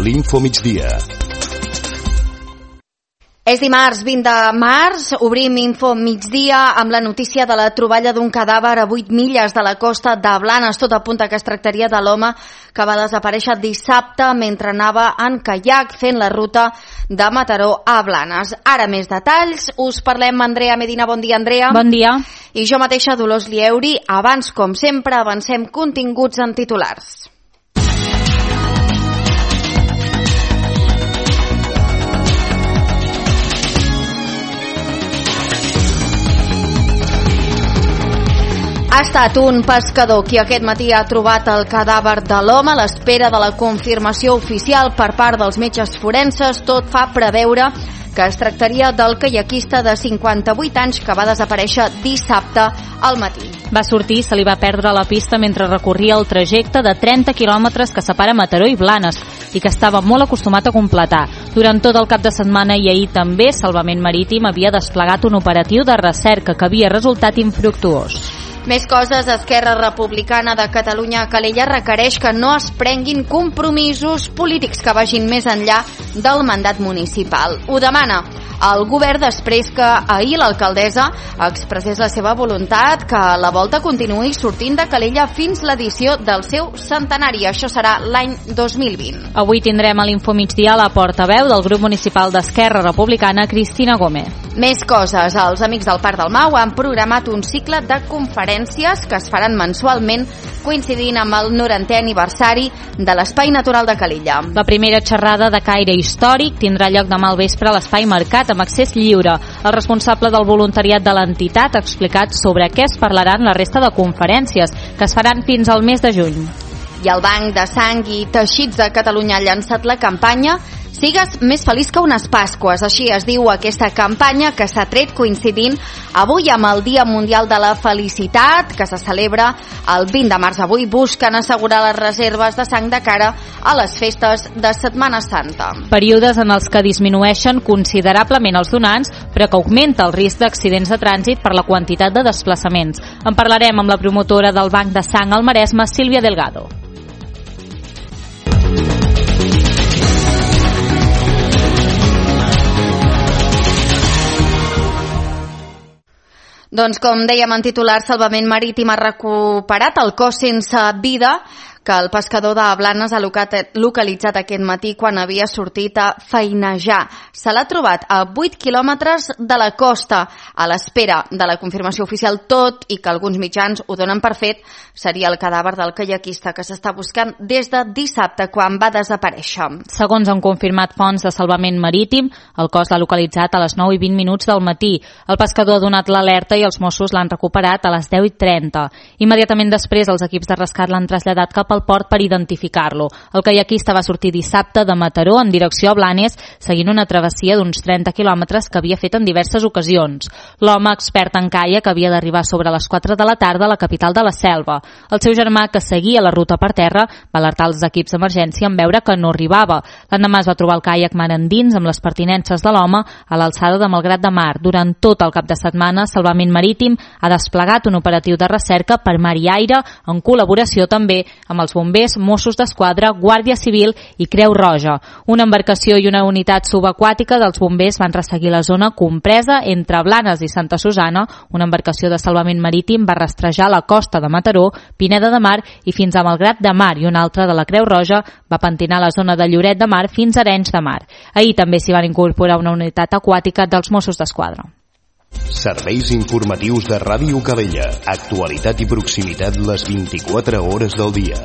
l'Info Migdia. És dimarts 20 de març, obrim Info Migdia amb la notícia de la troballa d'un cadàver a 8 milles de la costa de Blanes. Tot apunta que es tractaria de l'home que va desaparèixer dissabte mentre anava en caiac fent la ruta de Mataró a Blanes. Ara més detalls, us parlem Andrea Medina. Bon dia, Andrea. Bon dia. I jo mateixa, Dolors Lieuri. Abans, com sempre, avancem continguts en titulars. Ha estat un pescador qui aquest matí ha trobat el cadàver de l'home a l'espera de la confirmació oficial per part dels metges forenses. Tot fa preveure que es tractaria del caiaquista de 58 anys que va desaparèixer dissabte al matí. Va sortir i se li va perdre la pista mentre recorria el trajecte de 30 quilòmetres que separa Mataró i Blanes i que estava molt acostumat a completar. Durant tot el cap de setmana i ahir també, Salvament Marítim havia desplegat un operatiu de recerca que havia resultat infructuós. Més coses, Esquerra Republicana de Catalunya a Calella requereix que no es prenguin compromisos polítics que vagin més enllà del mandat municipal. Ho demana el govern després que ahir l'alcaldessa expressés la seva voluntat que la volta continuï sortint de Calella fins l'edició del seu centenari. Això serà l'any 2020. Avui tindrem a l'Info Migdia la portaveu del grup municipal d'Esquerra Republicana, Cristina Gómez. Més coses, els Amics del Parc del Mau han programat un cicle de conferències que es faran mensualment coincidint amb el 90è aniversari de l'Espai Natural de Calella. La primera xerrada de caire històric tindrà lloc demà al vespre a l'Espai Mercat amb accés lliure. El responsable del voluntariat de l'entitat ha explicat sobre què es parlaran la resta de conferències que es faran fins al mes de juny. I el Banc de Sang i Teixits de Catalunya ha llançat la campanya Sigues més feliç que unes Pasques. Així es diu aquesta campanya que s'ha tret coincidint avui amb el Dia Mundial de la Felicitat que se celebra el 20 de març. Avui busquen assegurar les reserves de sang de cara a les festes de Setmana Santa. Períodes en els que disminueixen considerablement els donants però que augmenta el risc d'accidents de trànsit per la quantitat de desplaçaments. En parlarem amb la promotora del Banc de Sang al Maresme, Sílvia Delgado. Doncs com dèiem en titular, Salvament Marítim ha recuperat el cos sense vida que el pescador de Blanes ha localitzat aquest matí quan havia sortit a feinejar. Se l'ha trobat a 8 quilòmetres de la costa, a l'espera de la confirmació oficial, tot i que alguns mitjans ho donen per fet, seria el cadàver del caiaquista que s'està buscant des de dissabte, quan va desaparèixer. Segons han confirmat fonts de Salvament Marítim, el cos l'ha localitzat a les 9:20 del matí. El pescador ha donat l'alerta i els Mossos l'han recuperat a les 10:30. Immediatament després, els equips de rescat l'han traslladat cap al port per identificar-lo. El caiaquista va sortir dissabte de Mataró en direcció a Blanes, seguint una travessia d'uns 30 quilòmetres que havia fet en diverses ocasions. L'home, expert en caiac, havia d'arribar sobre les 4 de la tarda a la capital de la Selva. El seu germà, que seguia la ruta per terra, va alertar els equips d'emergència en veure que no arribava. L'endemà es va trobar el caiac mar endins amb les pertinences de l'home a l'alçada de Malgrat de Mar. Durant tot el cap de setmana, Salvament Marítim ha desplegat un operatiu de recerca per mar i aire en col·laboració també amb els bombers, Mossos d'Esquadra, Guàrdia Civil i Creu Roja. Una embarcació i una unitat subaquàtica dels bombers van resseguir la zona compresa entre Blanes i Santa Susana. Una embarcació de Salvament Marítim va rastrejar la costa de Mataró, Pineda de Mar i fins a Malgrat de Mar, i una altra de la Creu Roja va pentinar la zona de Lloret de Mar fins a Arenys de Mar. Ahir també s'hi van incorporar una unitat aquàtica dels Mossos d'Esquadra. Serveis informatius de Ràdio Calella. Actualitat i proximitat les 24 hores del dia.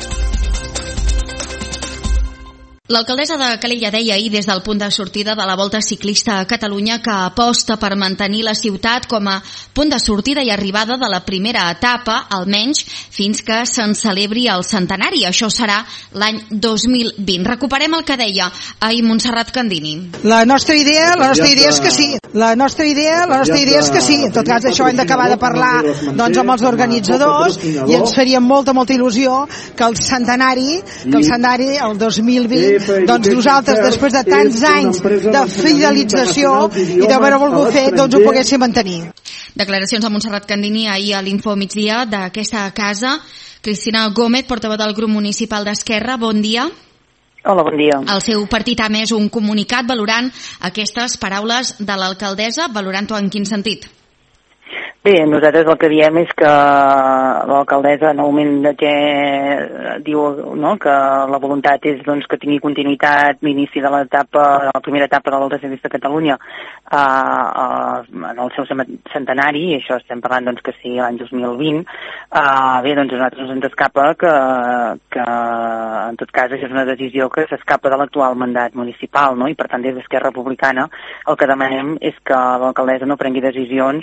L'alcaldessa de Calella deia ahir des del punt de sortida de la Volta Ciclista a Catalunya que aposta per mantenir la ciutat com a punt de sortida i arribada de la primera etapa, almenys fins que se'n celebri el centenari. Això serà l'any 2020. Recuperem el que deia ahir Montserrat Candini. La nostra idea és que sí. La nostra idea és que sí. En tot cas, això hem d'acabar de parlar doncs, amb els organitzadors i ens faria molta il·lusió que el centenari, el 2020, doncs nosaltres, després de tants anys de fidelització i d'haver-ho volgut fer, doncs ho poguéssim mantenir. Declaracions de Montserrat Candini ahir a l'Info Migdia d'aquesta casa. Cristina Gómez, portaveu del grup municipal d'Esquerra, bon dia. Hola, bon dia. El seu partit ha emès un comunicat valorant aquestes paraules de l'alcaldessa, valorant-ho en quin sentit? Bé, nosaltres el que diem és que l'alcaldessa, en el moment de què diu, no, que la voluntat és doncs, que tingui continuïtat l'inici de la primera etapa de la Volta Ciclista a Catalunya en el seu centenari, i això estem parlant doncs, que sigui l'any 2020, bé, doncs a nosaltres ens escapa que en tot cas això és una decisió que s'escapa de l'actual mandat municipal, no? I per tant des d'Esquerra Republicana el que demanem és que l'alcaldessa no prengui decisions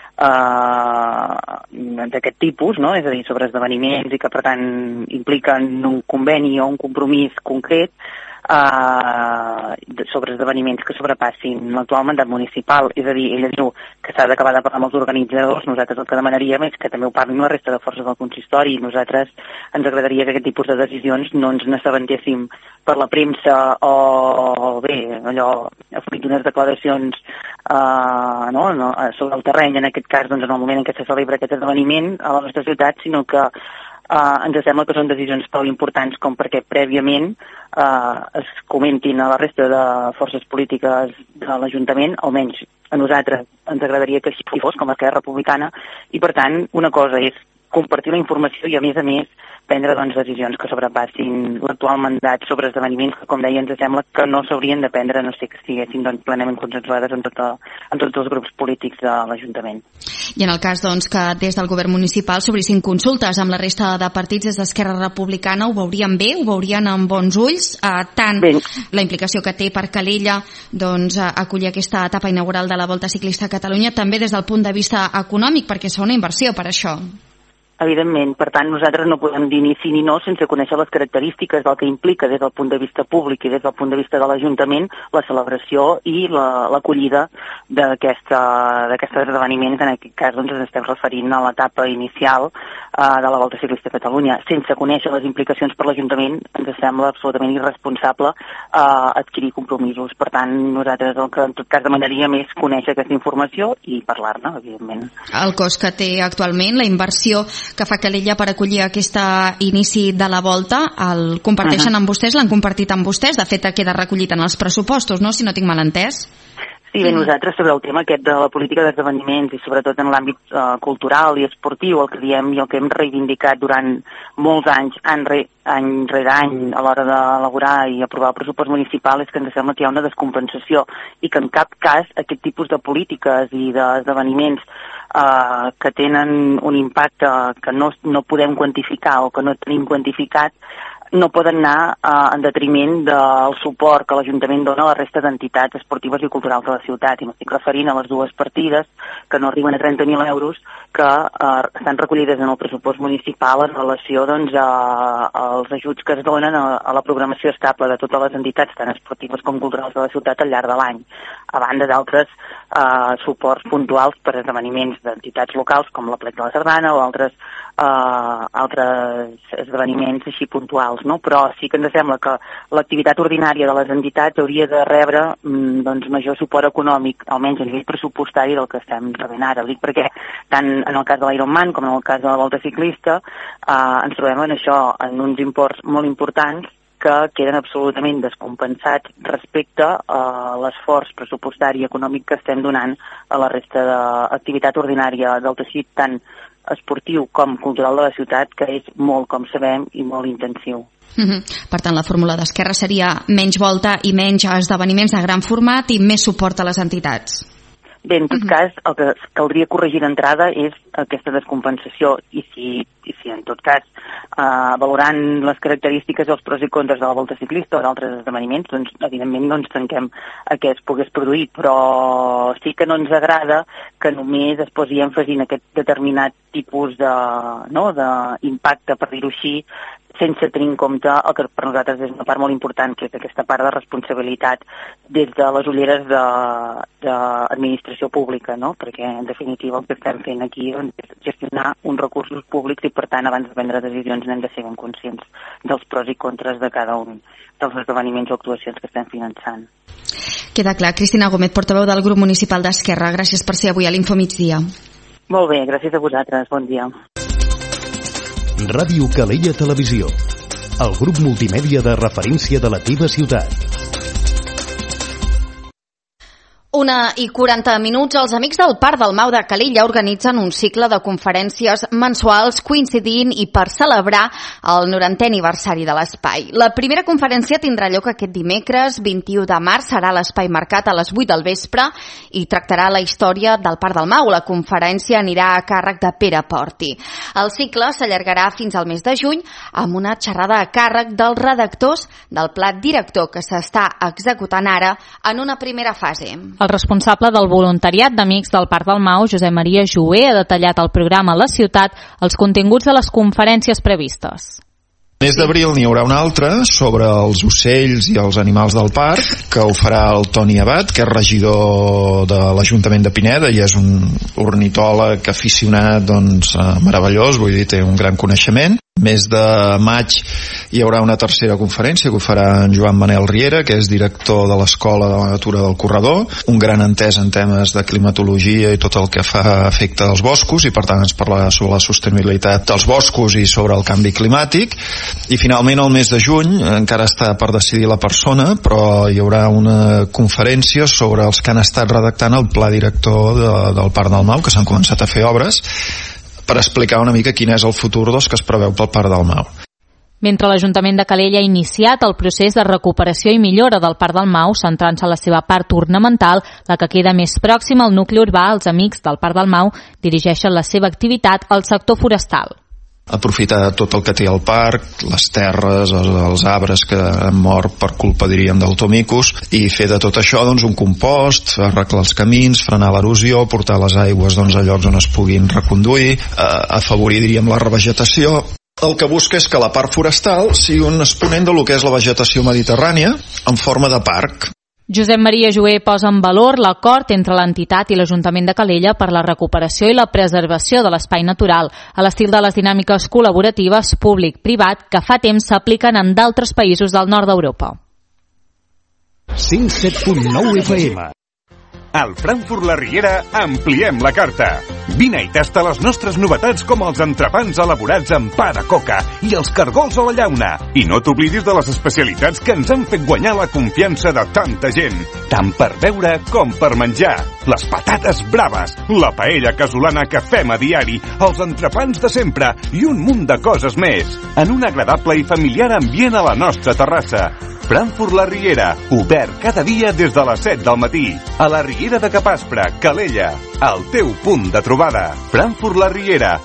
d'aquest tipus, no? És a dir, sobre esdeveniments i que per tant impliquen un conveni o un compromís concret sobre esdeveniments que sobrepassin l'actual mandat municipal. És a dir, ella diu que s'ha d'acabar de parlar amb els organitzadors. Nosaltres el que demanaríem és que també ho parlin la resta de forces del consistori. Nosaltres ens agradaria que aquest tipus de decisions no ens n'assabentéssim per la premsa o bé, allò, fruit d'unes declaracions sobre el terreny, en aquest cas, doncs, en el moment en què se celebra aquest esdeveniment a la nostra ciutat, sinó que ens sembla que són decisions prou importants com perquè prèviament es comentin a la resta de forces polítiques de l'Ajuntament, almenys a nosaltres ens agradaria que així fos, com a Esquerra Republicana, i per tant una cosa és compartir la informació i a més prendre doncs, decisions que sobrepassin l'actual mandat sobre esdeveniments que, com deia, ens sembla que no s'haurien de prendre, no sé que estiguessin doncs, plenament consensuades en tots els grups polítics de l'Ajuntament. I en el cas doncs, que des del govern municipal s'obrissin consultes amb la resta de partits des d'Esquerra Republicana, ho veurien bé, ho veurien amb bons ulls, tant bé. La implicació que té per Calella doncs, acollir aquesta etapa inaugural de la Volta Ciclista a Catalunya, també des del punt de vista econòmic, perquè és una inversió per això. Evidentment, per tant, nosaltres no podem dir ni sí ni no sense conèixer les característiques del que implica des del punt de vista públic i des del punt de vista de l'Ajuntament la celebració i l'acollida d'aquests esdeveniments. En aquest cas doncs, ens estem referint a l'etapa inicial de la Volta Ciclista a Catalunya. Sense conèixer les implicacions per l'Ajuntament ens sembla absolutament irresponsable adquirir compromisos. Per tant, nosaltres el que en tot cas demanaríem és conèixer aquesta informació i parlar-ne, evidentment. El cost que té actualment, la inversió que fa Calella per acollir aquest inici de la volta, el comparteixen amb vostès, l'han compartit amb vostès, de fet queda recollit en els pressupostos, no?, si no tinc mal entès. Sí, bé, nosaltres sobre el tema aquest de la política d'esdeveniments i sobretot en l'àmbit cultural i esportiu, el que diem i el que hem reivindicat durant molts anys, any rere any, a l'hora d'elaborar i aprovar el pressupost municipal, és que ens sembla que hi ha una descompensació i que en cap cas aquest tipus de polítiques i d'esdeveniments que tenen un impacte que no podem quantificar o que no tenim quantificat no poden anar en detriment del suport que l'Ajuntament dona a la resta d'entitats esportives i culturals de la ciutat. I m'estic referint a les dues partides que no arriben a 30.000 euros que estan recollides en el pressupost municipal en relació doncs, als ajuts que es donen a la programació estable de totes les entitats, tant esportives com culturals de la ciutat al llarg de l'any, a banda d'altres suports puntuals per esdeveniments d'entitats locals com la Plec de la Sardana o altres esdeveniments així puntuals, no? Però sí que ens sembla que l'activitat ordinària de les entitats hauria de rebre doncs, major suport econòmic, almenys a nivell pressupostari del que estem rebent ara. Ho dic perquè tant en el cas de l'Ironman com en el cas de la Volta Ciclista ens trobem en això, en uns imports molt importants que queden absolutament descompensats respecte a l'esforç pressupostari i econòmic que estem donant a la resta d'activitat ordinària del teixit tant esportiu com cultural de la ciutat, que és molt, com sabem, i molt intensiu. Per tant, la fórmula d'Esquerra seria menys volta i menys esdeveniments de gran format i més suport a les entitats. Bé, en tot cas, el que caldria corregir d'entrada és aquesta descompensació i si en tot cas, valorant les característiques dels pros i contres de la Volta Ciclista o d'altres esdeveniments, doncs, evidentment, no ens tanquem a què es pogués produir, però sí que no ens agrada que només es posi èmfasi en aquest determinat tipus d'impacte, per dir-ho així, sense tenir en compte el que per nosaltres és una part molt important, que és aquesta part de responsabilitat des de les ulleres d'administració pública, no? Perquè en definitiva el que estem fent aquí és gestionar uns recursos públics i per tant abans de prendre decisions n'hem de ser ben conscients dels pros i contres de cada un dels esdeveniments o actuacions que estem finançant. Queda clar. Cristina Gómez, portaveu del grup municipal d'Esquerra, gràcies per ser avui a l'Info Migdia. Molt bé, gràcies a vosaltres, bon dia. Ràdio Calella Televisió. el grup multimèdia de referència de la teva ciutat. 1:40. Els amics del Parc del Mau de Calella organitzen un cicle de conferències mensuals coincidint i per celebrar el 90è aniversari de l'espai. La primera conferència tindrà lloc aquest dimecres 21 de març, serà a l'espai Mercat a les 8 del vespre i tractarà la història del Parc del Mau. La conferència anirà a càrrec de Pere Porti. El cicle s'allargarà fins al mes de juny amb una xerrada a càrrec dels redactors del pla director que s'està executant ara en una primera fase. El responsable del voluntariat d'Amics del Parc del Mau, Josep Maria Joué, ha detallat al programa a la ciutat els continguts de les conferències previstes. El mes d'abril n'hi haurà una altra sobre els ocells i els animals del parc, que ho farà el Toni Abad, que és regidor de l'Ajuntament de Pineda i és un ornitòleg aficionat meravellós, vull dir, té un gran coneixement. Mes de maig hi haurà una tercera conferència que ho farà en Joan Manel Riera, que és director de l'Escola de la Natura del Corredor, un gran entès en temes de climatologia i tot el que fa efecte als boscos, i per tant ens parlarà sobre la sostenibilitat dels boscos i sobre el canvi climàtic. I finalment el mes de juny, encara està per decidir la persona, però hi haurà una conferència sobre els que han estat redactant el pla director del Parc del Mau, que s'han començat a fer obres, per explicar una mica quin és el futur que es preveu pel Parc del Mau. Mentre l'Ajuntament de Calella ha iniciat el procés de recuperació i millora del Parc del Mau, centrant-se en la seva part ornamental, la que queda més pròxima al nucli urbà, els Amics del Parc del Mau dirigeixen la seva activitat al sector forestal. Aprofitar tot el que té el parc, les terres, els arbres que han mort per culpa, diríem, del Tomicus, i fer de tot això un compost, arreglar els camins, frenar l'erosió, portar les aigües a llocs on es puguin reconduir, afavorir, diríem, la revegetació. El que busca és que la part forestal sigui un exponent del que és la vegetació mediterrània en forma de parc. Josep Maria Joué posa en valor l'acord entre l'entitat i l'Ajuntament de Calella per la recuperació i la preservació de l'espai natural, a l'estil de les dinàmiques col·laboratives públic-privat que fa temps s'apliquen en d'altres països del nord d'Europa. 107.9 FM. Al Frankfurt La Riera ampliem la carta. Vine i tasta les nostres novetats com els entrepans elaborats amb pa de coca i els cargols a la llauna. I no t'oblidis de les especialitats que ens han fet guanyar la confiança de tanta gent, tant per beure com per menjar. Les patates braves, la paella casolana que fem a diari, els entrepans de sempre i un munt de coses més. En un agradable i familiar ambient a la nostra terrassa. Frankfurt La Riera, obert cada dia des de les 7 del matí. A la Riera de Capaspre, Calella, el teu punt de trobada. Frankfurt La Riera.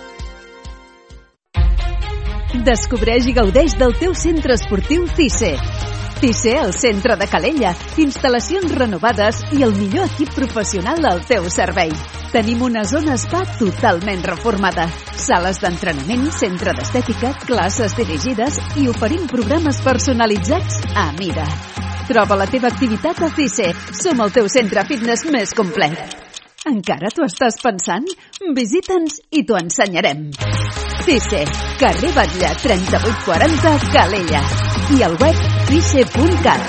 Descobreix i gaudeix del teu centre esportiu CICE. CICE, al centre de Calella. Instal·lacions renovades i el millor equip professional al teu servei. Tenim una zona spa totalment reformada. Sales d'entrenament, centre d'estètica, classes dirigides i oferim programes personalitzats a mida. Troba la teva activitat a CICE. Som el teu centre fitness més complet. Encara t'ho estàs pensant? Visita'ns i t'ho ensenyarem. CICE, carrer Batlle 3840, Calella. I al web cice.cat.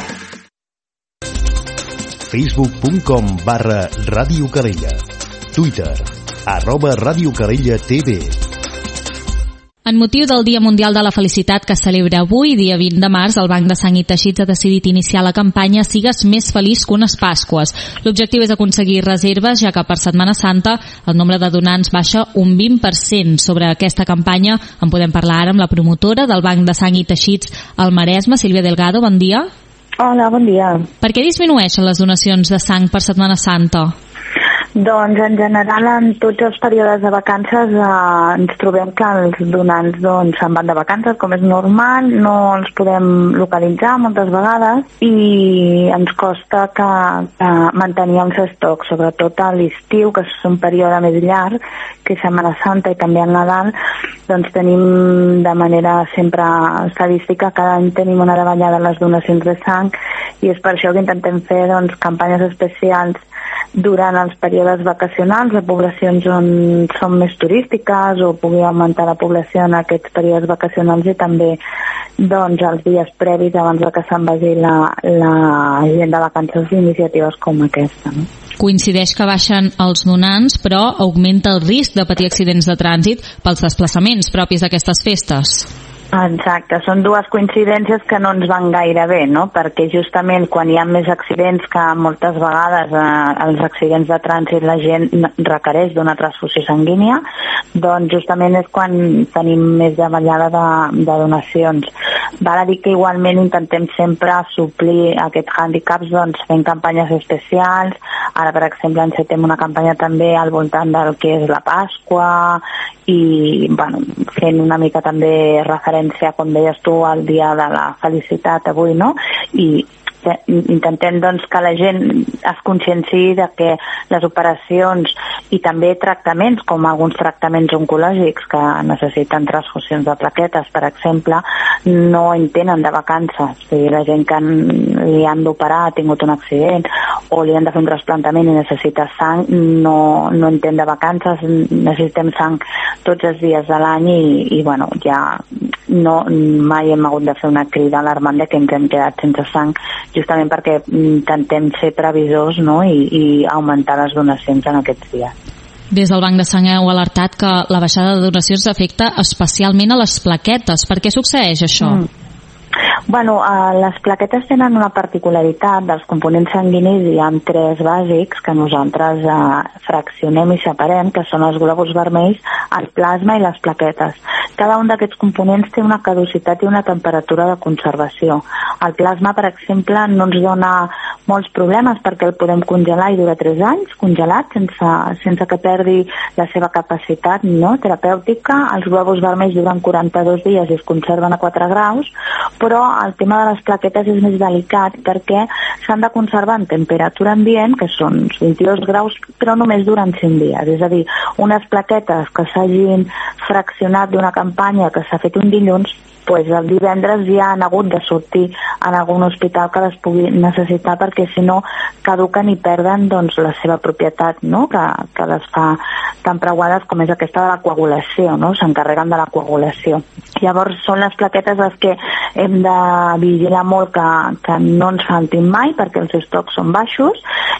Facebook.com/Ràdio Calella. Twitter, @Ràdio Calella TV. En motiu del Dia Mundial de la Felicitat que es celebra avui, dia 20 de març, el Banc de Sang i Teixits ha decidit iniciar la campanya Sigues més feliç que unes Pasques. L'objectiu és aconseguir reserves, ja que per Setmana Santa el nombre de donants baixa un 20%. Sobre aquesta campanya en podem parlar ara amb la promotora del Banc de Sang i Teixits al Maresme, Sílvia Delgado. Bon dia. Hola, bon dia. Per què disminueixen les donacions de sang per Setmana Santa? Doncs en general en tots els períodes de vacances ens trobem que els donants se'n van de vacances, com és normal, no els podem localitzar moltes vegades i ens costa que mantenir els estocs, sobretot a l'estiu, que és un període més llarg, que és Setmana Santa i també el Nadal, doncs tenim de manera sempre estadística, cada any tenim una davallada en les donacions de sang i és per això que intentem fer campanyes especials durant els períodes vacacionals a poblacions on són més turístiques o pugui augmentar la població en aquests períodes vacacionals i també els dies previs abans que se'n vagi la gent de vacances d'iniciatives com aquesta. No? Coincideix que baixen els donants, però augmenta el risc de patir accidents de trànsit pels desplaçaments propis d'aquestes festes. Exacte, són dues coincidències que no ens van gaire bé, no? Perquè justament quan hi ha més accidents, que moltes vegades els accidents de trànsit la gent requereix d'una transfusió sanguínia, doncs justament és quan tenim més davallada de donacions. Val a dir que igualment intentem sempre suplir aquests hàndicaps doncs, fent campanyes especials. Ara, per exemple, encetem una campanya també al voltant del que és la Pasqua i fent una mica també referència, com deies tu, al dia de la felicitat avui, no? I intentem doncs, que la gent es conscienciï de que les operacions i també tractaments, com alguns tractaments oncològics que necessiten transfusions de plaquetes, per exemple, no en tenen de vacances. O sigui, la gent que li han d'operar ha tingut un accident o li han de fer un trasplantament i necessita sang, no en tenen de vacances. Necessitem sang tots els dies de l'any i ja mai hem hagut de fer una crida alarmant de que ens hem quedat sense sang, justament perquè intentem ser previsors, no? i augmentar les donacions en aquests dies. Des del Banc de Sang heu alertat que la baixada de donacions afecta especialment a les plaquetes. Per què succeeix això? Les plaquetes tenen una particularitat. Dels components sanguinis hi ha 3 bàsics que nosaltres fraccionem i separem, que són els glòbuls vermells, el plasma i les plaquetes. Cada un d'aquests components té una caducitat i una temperatura de conservació. El plasma, per exemple, no ens dona molts problemes perquè el podem congelar i dura 3 anys congelat sense que perdi la seva capacitat terapèutica. Els glòbuls vermells duren 42 dies i es conserven a 4 graus, però el tema de les plaquetes és més delicat perquè s'han de conservar en temperatura ambient, que són 22 graus, però només duren 5 dies. És a dir, unes plaquetes que s'hagin fraccionat d'una campanya que s'ha fet un dilluns, el divendres ja han hagut de sortir en algun hospital que les pugui necessitar, perquè si no caduquen i perden la seva propietat, que les fa tan preuades com és aquesta de la coagulació, s'encarreguen de la coagulació. Llavors són les plaquetes les que hem de vigilar molt que no ens faltin mai, perquè els estocs són baixos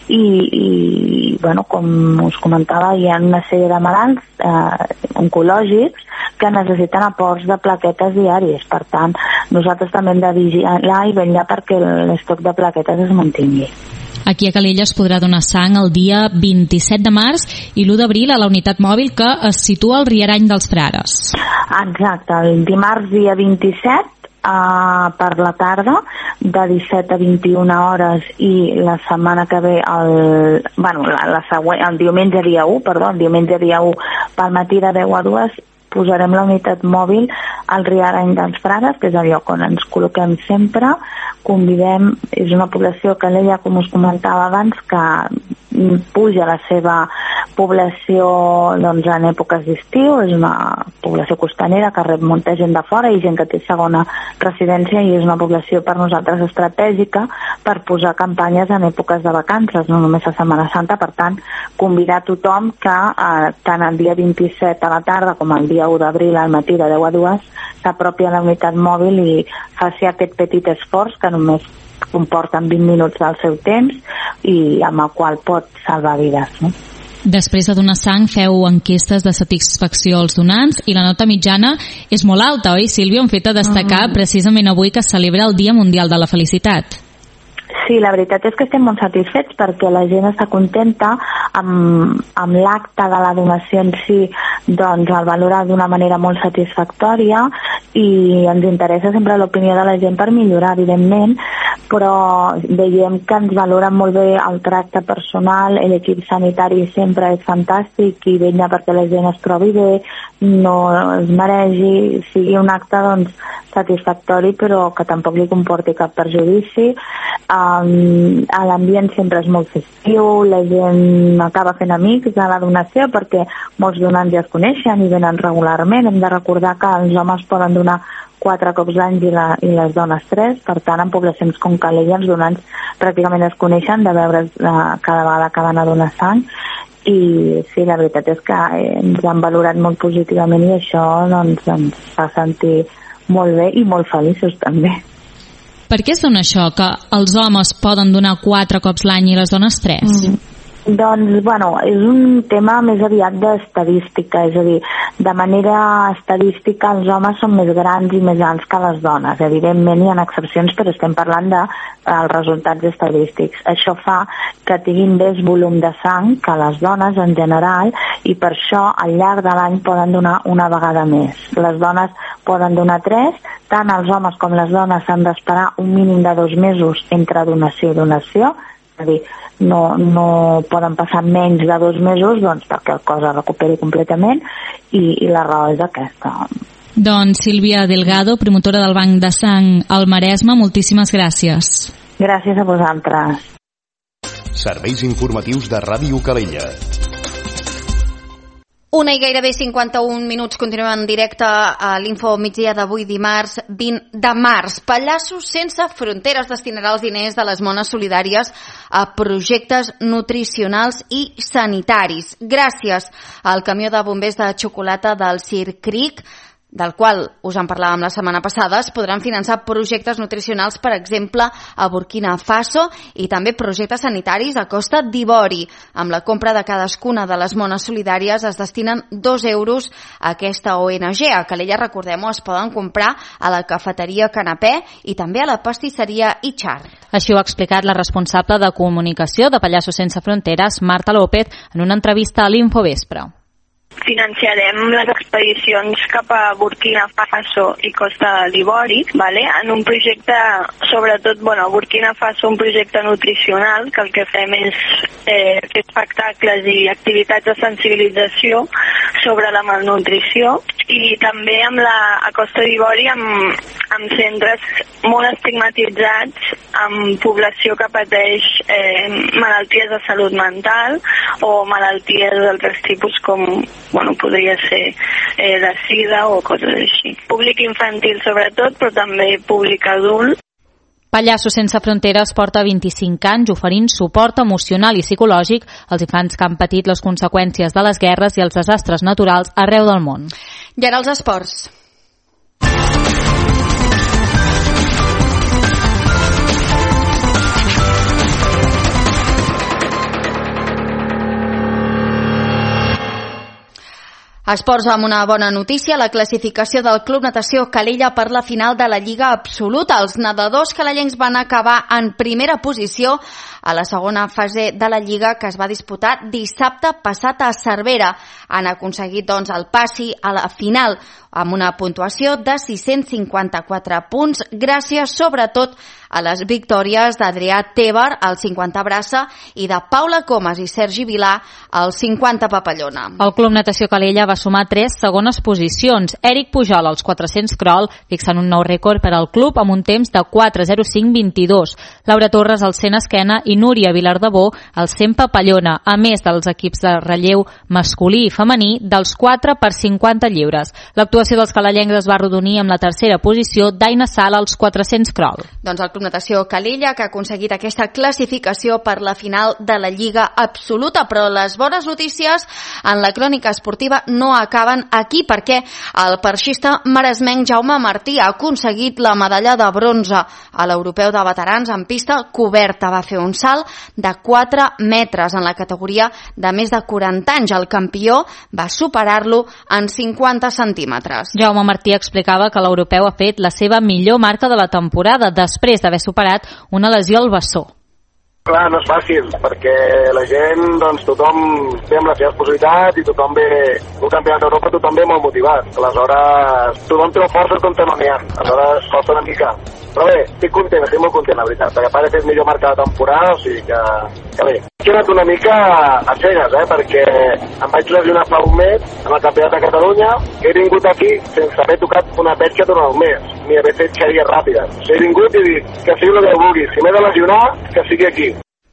i com us comentava, hi ha una sèrie de malalts oncològics que necessiten aports de plaquetes diaris. Per tant, nosaltres també hem de vigilar i vetllar perquè l'estoc de plaquetes es mantingui. Aquí a Calella es podrà donar sang el dia 27 de març i l'1 d'abril a la unitat mòbil que es situa al Riarany dels Frares. Exacte, el dimarts dia 27 per la tarda, de 17 a 21 hores, i la setmana que ve el diumenge dia 1 pel matí de 10 a 2 posarem la unitat mòbil al Riarany dels Frares, que és el lloc on ens col·loquem sempre. Convidem, és una població que Calella, com us comentava abans, que puja la seva població en èpoques d'estiu. És una població costanera que rep molta gent de fora i gent que té segona residència, i és una població per nosaltres estratègica per posar campanyes en èpoques de vacances, no només a Setmana Santa. Per tant, convidar tothom que tant el dia 27 a la tarda com el dia 1 d'abril al matí de 10 a 2 s'apropi a la unitat mòbil i faci aquest petit esforç que només comporten 20 minuts del seu temps i amb el qual pot salvar vides, no? Després de donar sang feu enquestes de satisfacció als donants i la nota mitjana és molt alta, oi, Sílvia? Un fet a destacar precisament avui que es celebra el Dia Mundial de la Felicitat. Sí, la veritat és que estem molt satisfets perquè la gent està contenta amb l'acte de la donació en si, el valora d'una manera molt satisfactòria i ens interessa sempre l'opinió de la gent per millorar, evidentment, però veiem que ens valoren molt bé el tracte personal, l'equip sanitari sempre és fantàstic i vetlla perquè la gent es trobi bé, no es mereixi, sigui un acte satisfactori però que tampoc li comporti cap perjudici. L'ambient sempre és molt festiu, la gent acaba fent amics de la donació perquè molts donants ja es coneixen i venen regularment. Hem de recordar que els homes poden donar 4 cops l'any i les dones 3, per tant en poblacions com Calella els donants pràcticament es coneixen de veure's cada vegada que van a donar sang. I sí, la veritat és que ens han valorat molt positivament i això ens fa sentir molt bé i molt feliços també. Per què es dona això, que els homes poden donar 4 cops l'any i les dones 3? Doncs, bueno, és un tema més aviat d'estadística, és a dir, de manera estadística els homes són més grans i més grans que les dones. Evidentment hi ha excepcions, però estem parlant dels resultats estadístics. Això fa que tinguin més volum de sang que les dones en general i per això al llarg de l'any poden donar una vegada més. Les dones poden donar 3, tant els homes com les dones s'han d'esperar un mínim de 2 mesos entre donació i donació, és a dir, no poden passar menys de 2 mesos doncs, perquè el cos es recuperi completament i la raó és aquesta. Doncs Sílvia Delgado, promotora del Banc de Sang al Maresme, moltíssimes gràcies. Gràcies a vosaltres. Serveis informatius de Ràdio Calella. 1 i gairebé 51 minuts, continuem en directe a l'Info Migdia d'avui dimarts 20 de març. Pallassos sense fronteres destinarà els diners de les mones solidàries a projectes nutricionals i sanitaris. Gràcies al camió de bombers de xocolata del Sir Creek, del qual us en parlàvem la setmana passada, es podran finançar projectes nutricionals, per exemple, a Burkina Faso i també projectes sanitaris a Costa d'Ivori. Amb la compra de cadascuna de les mones solidàries es destinen 2 euros a aquesta ONG. A Calella, recordem-ho, es poden comprar a la cafeteria Canapé i també a la pastisseria Ichar. Així ho ha explicat la responsable de comunicació de Pallassos sense fronteres, Marta López, en una entrevista a l'Infovespre. Financiarem les expedicions cap a Burkina Faso i Costa d'Ivori, ¿vale? En un projecte, sobretot, a Burkina Faso, un projecte nutricional, que el que fem és fer espectacles i activitats de sensibilització sobre la malnutrició, i també a Costa d'Ivori amb centres molt estigmatitzats, amb població que pateix malalties de salut mental o malalties d'altres tipus com podria ser la sida o coses així. Públic infantil sobretot, però també públic adult. Pallassos sense fronteres porta 25 anys oferint suport emocional i psicològic als infants que han patit les conseqüències de les guerres i els desastres naturals arreu del món. I ara els esports. Esports amb una bona notícia, la classificació del Club Natació Calella per la final de la Lliga Absoluta. Els nedadors calellencs van acabar en primera posició a la segona fase de la Lliga, que es va disputar dissabte passat a Cervera. Han aconseguit el passi a la final amb una puntuació de 654 punts, gràcies sobretot a les victòries d'Adrià Tebar, al 50 braça, i de Paula Comas i Sergi Vilà, al 50 papallona. El Club Natació Calella va sumar 3 segones posicions. Eric Pujol, als 400 crawl, fixant un nou rècord per al club amb un temps de 4:05:22. Laura Torres, al 100 esquena, i Núria Vilardebó, al 100 papallona, a més dels equips de relleu masculí i femení dels 4x50 lliures. L'actuació dels calellencs es va arrodonir amb la tercera posició d'Aina Sala als 400 crawl. Doncs el Club Natació Calella, que ha aconseguit aquesta classificació per la final de la Lliga Absoluta. Però les bones notícies en la crònica esportiva no acaben aquí, perquè el perxista maresmenc Jaume Martí ha aconseguit la medalla de bronze a l'Europeu de Veterans en pista coberta. Va fer un salt de 4 metres en la categoria de més de 40 anys. El campió va superar-lo en 50 centímetres. Jaume Martí explicava que l'europeu ha fet la seva millor marca de la temporada després d'haver superat una lesió al bessó. Clar, no és fàcil, perquè la gent, tothom té amb les seves possibilitats i tothom ve un campionat d'Europa, tothom ve molt motivat. Aleshores, tothom té forces com no n'hi ha. Aleshores, costa una mica. Però bé, estic molt content, la veritat, perquè a part he fet millor marca de temporada, o sigui que bé. He anat una mica a cegues, perquè em vaig lesionar fa un mes en el Campionat de Catalunya, que he vingut aquí sense haver tocat una pesca durant un mes, ni haver fet sèries ràpides. He vingut i dic que sigui el que vulgui, si m'he de lesionar, que sigui aquí.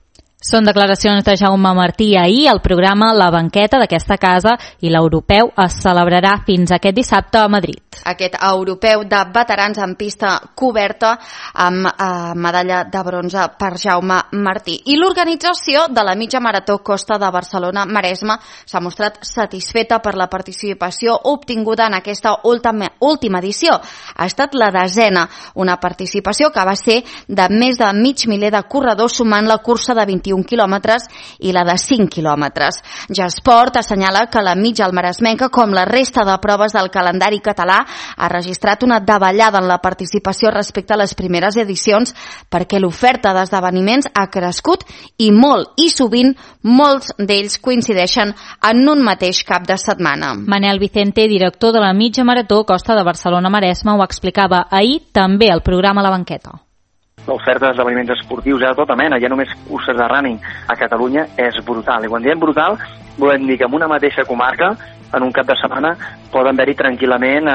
Són declaracions de Jaume Martí ahir al programa La Banqueta d'aquesta casa, i l'europeu es celebrarà fins aquest dissabte a Madrid. Aquest europeu de veterans en pista coberta amb medalla de bronze per Jaume Martí. I l'organització de la mitja marató Costa de Barcelona-Maresme s'ha mostrat satisfeta per la participació obtinguda en aquesta última edició. Ha estat la 10ª, una participació que va ser de més de mig miler de corredors, sumant la cursa de 21 21 quilòmetres i la de 5 quilòmetres. Jasport assenyala que la mitja maresmenca, com la resta de proves del calendari català, ha registrat una davallada en la participació respecte a les primeres edicions perquè l'oferta d'esdeveniments ha crescut i molt, i sovint molts d'ells coincideixen en un mateix cap de setmana. Manel Vicente, director de la mitja marató Costa de Barcelona-Maresme, ho explicava ahir també al programa La Banqueta. L'oferta d'esdeveniments esportius de tota mena, ja només curses de running a Catalunya, és brutal. I quan diem brutal, volem dir que en una mateixa comarca, en un cap de setmana, poden haver-hi tranquil·lament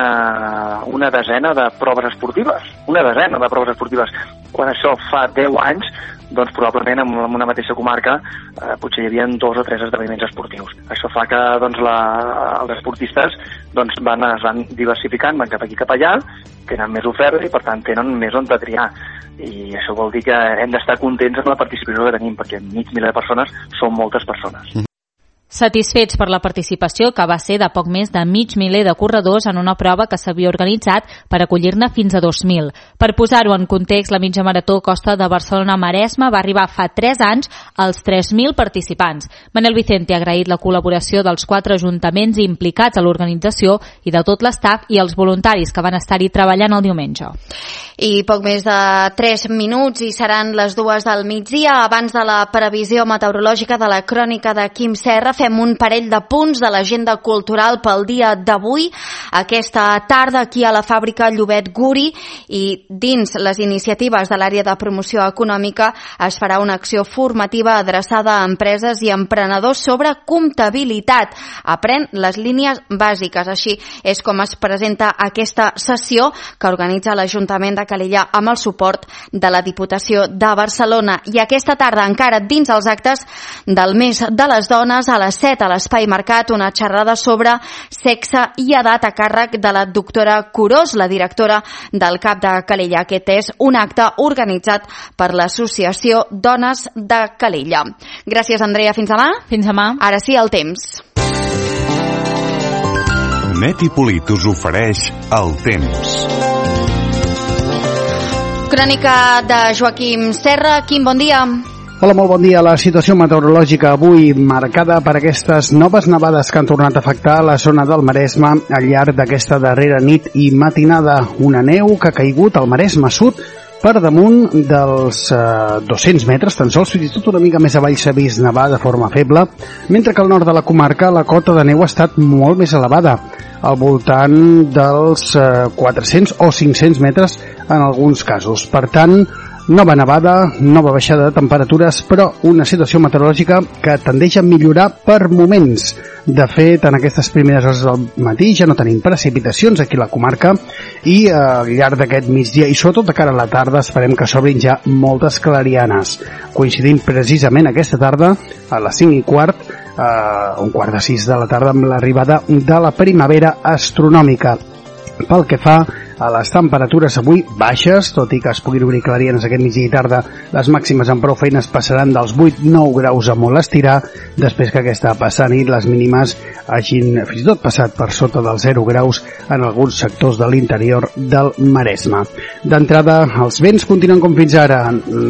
una desena de proves esportives. Una desena de proves esportives. Quan això fa 10 anys, doncs probablement en una mateixa comarca potser hi havia 2 o 3 esdeveniments esportius. Això fa que doncs, els esportistes doncs, es van diversificant, van cap aquí cap allà, tenen més oferta i per tant tenen més on triar. I això vol dir que hem d'estar contents amb la participació que tenim, perquè mig miler de persones són moltes persones. Satisfets per la participació, que va ser de poc més de mig miler de corredors en una prova que s'havia organitzat per acollir-ne fins a 2.000. Per posar-ho en context, la mitja marató Costa de Barcelona-Maresme va arribar fa 3 anys als 3.000 participants. Manel Vicente ha agraït la col·laboració dels 4 ajuntaments implicats a l'organització i de tot l'estaf i els voluntaris que van estar-hi treballant el diumenge. I poc més de 3 minuts i seran les 2 del migdia. Abans de la previsió meteorològica de la crònica de Quim Serra, fem un parell de punts de l'agenda cultural pel dia d'avui. Aquesta tarda aquí a la fàbrica Llobet Guri i dins les iniciatives de l'àrea de promoció econòmica es farà una acció formativa adreçada a empreses i emprenedors sobre comptabilitat. Aprèn les línies bàsiques. Així és com es presenta aquesta sessió que organitza l'Ajuntament de Calella amb el suport de la Diputació de Barcelona. I aquesta tarda, encara dins els actes del mes de les dones, a les 7 a l'Espai Mercat, una xerrada sobre sexe i edat a càrrec de la doctora Curós, la directora del CAP de Calella. Aquest és un acte organitzat per l'Associació Dones de Calella. Gràcies, Andrea. Fins demà. Fins demà. Ara sí, el temps. Net i Polit us ofereix el temps. Crònica de Joaquim Serra. Quim, bon dia. Hola, molt bon dia. La situació meteorològica avui marcada per aquestes noves nevades que han tornat a afectar la zona del Maresme al llarg d'aquesta darrera nit i matinada. Una neu que ha caigut al Maresme Sud per damunt dels 200 metres, tan sols, fins i tot una mica més avall s'ha vist nevar de forma feble, mentre que al nord de la comarca la cota de neu ha estat molt més elevada, al voltant dels 400 o 500 metres en alguns casos. Per tant, nova nevada, nova baixada de temperatures, però una situació meteorològica que tendeix a millorar per moments. De fet, en aquestes primeres hores del matí ja no tenim precipitacions aquí a la comarca i al llarg d'aquest migdia i sobretot de cara a la tarda esperem que s'obrin ja moltes clarianes. Coincidint precisament aquesta tarda a les 5:15, un quart de 6 de la tarda, amb l'arribada de la primavera astronòmica. Pel que fa a les temperatures avui baixes, tot i que es puguin obrir clarianes aquest migdia i tarda, les màximes amb prou feines passaran dels 8-9 graus a molt estirar, després que aquesta passant nit les mínimes hagin fins i tot passat per sota dels 0 graus en alguns sectors de l'interior del Maresme. D'entrada, els vents continuen com fins ara,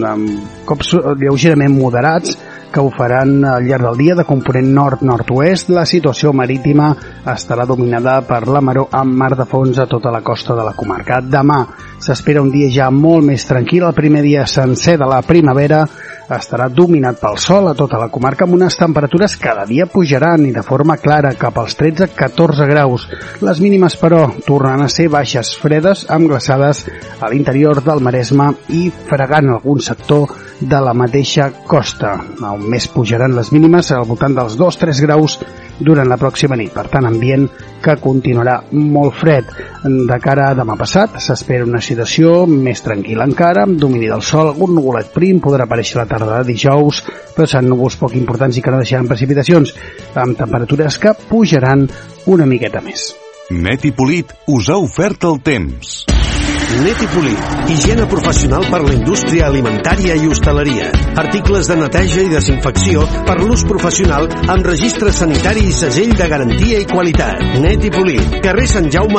amb cops lleugerament moderats, que ho faran al llarg del dia de component nord-nord-oest. La situació marítima estarà dominada per la maror amb mar de fons a tota la costa de la comarca. Demà s'espera un dia ja molt més tranquil. El primer dia sencer de la primavera estarà dominat pel sol a tota la comarca amb unes temperatures cada dia pujaran i de forma clara cap als 13-14 graus. Les mínimes, però, tornaran a ser baixes, fredes, amb glaçades a l'interior del Maresme i fregant algun sector de la mateixa costa. On més pujaran les mínimes al voltant dels 2-3 graus durant la pròxima nit. Per tant, ambient que continuarà molt fred. De cara a demà passat s'espera una situació més tranquil·la encara, amb domini del sol, algun nuvolet prim podrà aparèixer la tarda de dijous, però seran núvols poc importants i que no deixaran precipitacions, amb temperatures que pujaran una miqueta més. Net i Polit us ha ofert el temps. Net i Polit, higiene professional per la indústria alimentària i hostaleria. Articles de neteja i desinfecció per l'ús professional amb registre sanitari i segell de garantia i qualitat. Net i Polit, carrer Sant Jaume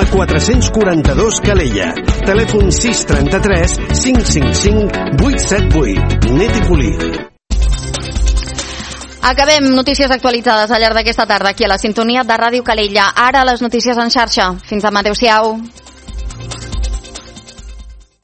442 Calella. Telèfon 633 555 878. Net i Polit. Acabem notícies actualitzades al llarg d'aquesta tarda aquí a la sintonia de Ràdio Calella. Ara les notícies en xarxa. Fins demà, adeu-siau.